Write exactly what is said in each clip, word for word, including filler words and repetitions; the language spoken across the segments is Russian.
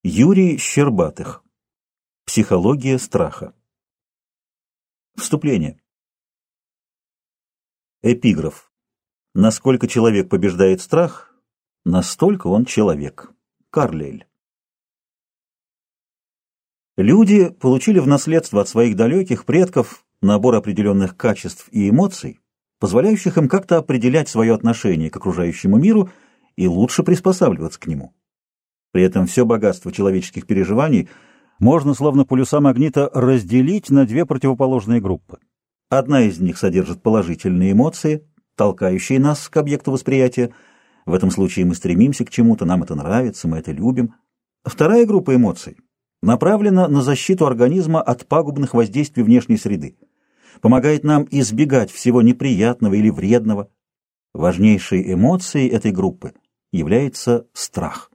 Юрий Щербатых. Психология страха. Вступление. Эпиграф. Насколько человек побеждает страх, настолько он человек. Карлейль. Люди получили в наследство от своих далеких предков набор определенных качеств и эмоций, позволяющих им как-то определять свое отношение к окружающему миру и лучше приспосабливаться к нему. При этом все богатство человеческих переживаний можно, словно полюса магнита, разделить на две противоположные группы. Одна из них содержит положительные эмоции, толкающие нас к объекту восприятия. В этом случае мы стремимся к чему-то, нам это нравится, мы это любим. Вторая группа эмоций направлена на защиту организма от пагубных воздействий внешней среды, помогает нам избегать всего неприятного или вредного. Важнейшей эмоцией этой группы является страх.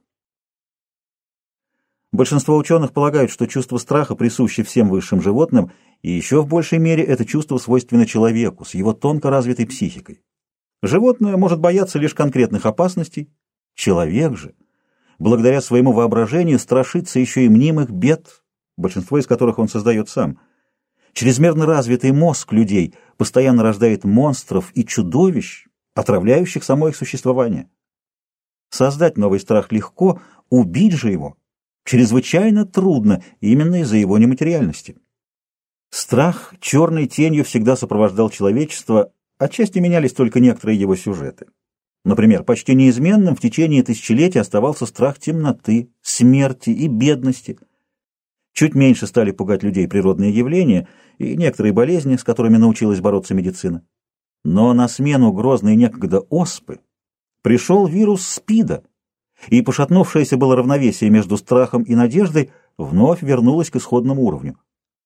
Большинство ученых полагают, что чувство страха присуще всем высшим животным, и еще в большей мере это чувство свойственно человеку с его тонко развитой психикой. Животное может бояться лишь конкретных опасностей, человек же, благодаря своему воображению, страшится еще и мнимых бед, большинство из которых он создает сам. Чрезмерно развитый мозг людей постоянно рождает монстров и чудовищ, отравляющих само их существование. Создать новый страх легко, убить же его чрезвычайно трудно именно из-за его нематериальности. Страх черной тенью всегда сопровождал человечество, отчасти менялись только некоторые его сюжеты. Например, почти неизменным в течение тысячелетий оставался страх темноты, смерти и бедности. Чуть меньше стали пугать людей природные явления и некоторые болезни, с которыми научилась бороться медицина. Но на смену грозной некогда оспы пришел вирус СПИДа, и пошатнувшееся было равновесие между страхом и надеждой вновь вернулось к исходному уровню.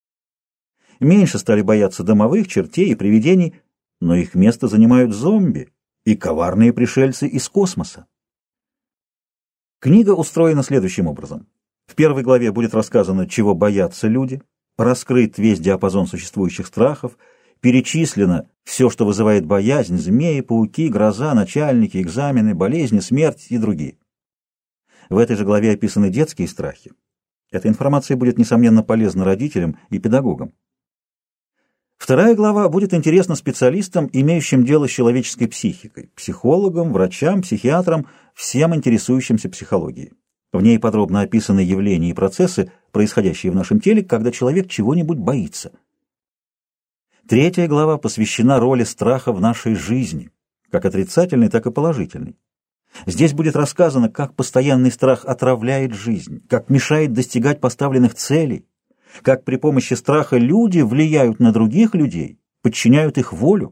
Меньше стали бояться домовых, чертей и привидений, но их место занимают зомби и коварные пришельцы из космоса. Книга устроена следующим образом. В первой главе будет рассказано, чего боятся люди, раскрыт весь диапазон существующих страхов, перечислено все, что вызывает боязнь: змеи, пауки, гроза, начальники, экзамены, болезни, смерть и другие. В этой же главе описаны детские страхи. Эта информация будет, несомненно, полезна родителям и педагогам. Вторая глава будет интересна специалистам, имеющим дело с человеческой психикой, психологам, врачам, психиатрам, всем интересующимся психологией. В ней подробно описаны явления и процессы, происходящие в нашем теле, когда человек чего-нибудь боится. Третья глава посвящена роли страха в нашей жизни, как отрицательной, так и положительной. Здесь будет рассказано, как постоянный страх отравляет жизнь, как мешает достигать поставленных целей, как при помощи страха люди влияют на других людей, подчиняют их волю.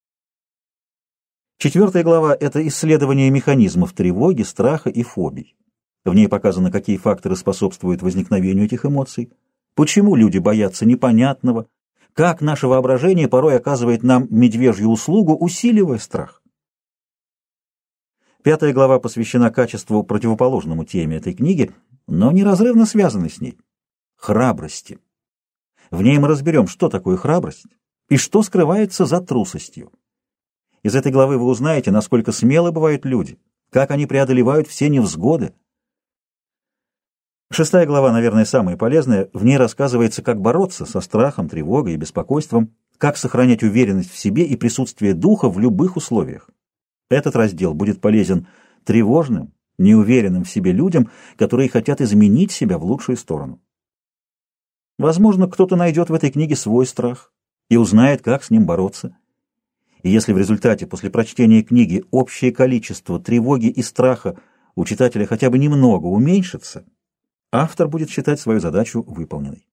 Четвертая глава – это исследование механизмов тревоги, страха и фобий. В ней показано, какие факторы способствуют возникновению этих эмоций, почему люди боятся непонятного, как наше воображение порой оказывает нам медвежью услугу, усиливая страх. Пятая глава посвящена качеству, противоположному теме этой книги, но неразрывно связанной с ней – храбрости. В ней мы разберем, что такое храбрость и что скрывается за трусостью. Из этой главы вы узнаете, насколько смелы бывают люди, как они преодолевают все невзгоды. Шестая глава, наверное, самая полезная. В ней рассказывается, как бороться со страхом, тревогой и беспокойством, как сохранять уверенность в себе и присутствие духа в любых условиях. Этот раздел будет полезен тревожным, неуверенным в себе людям, которые хотят изменить себя в лучшую сторону. Возможно, кто-то найдет в этой книге свой страх и узнает, как с ним бороться. И если в результате, после прочтения книги, общее количество тревоги и страха у читателя хотя бы немного уменьшится, автор будет считать свою задачу выполненной.